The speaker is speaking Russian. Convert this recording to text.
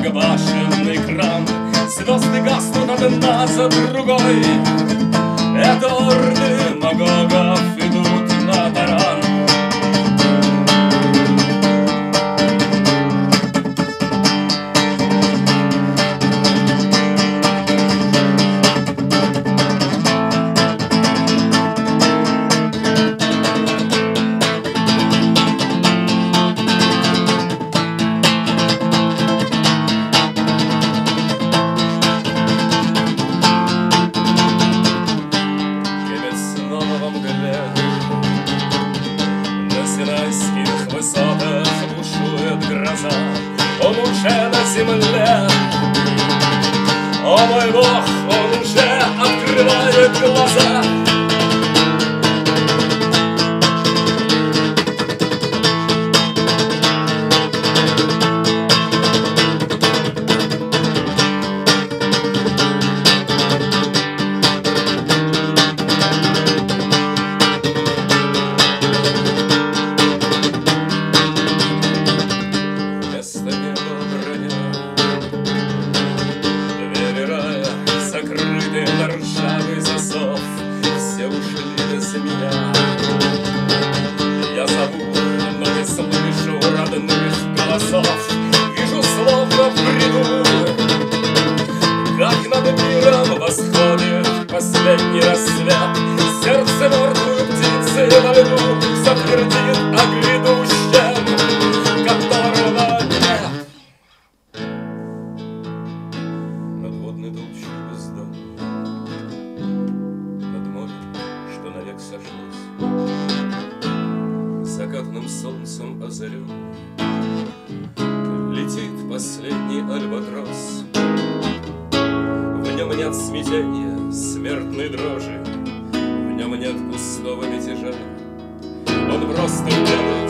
как башенный кран. Звезды гаснут одна за другой. Это орды магогов идут на таран. Он уже на земле, о мой Бог, он уже открывает глаза. Закрытый на ржавый засов, все ушли без меня. Я зову, но не слышу родных голосов. Вижу словно в бреду, как над миром восходит последний рассвет. Сердце мертвой птицы во льду затвердит о грядущем, которого нет. Над водной толщей бездон, над морем, что навек сошлось, закатным солнцем озарен, летит последний альбатрос. В нем нет смятения, смертной дрожи, в нем нет густого мятежа. Он просто белый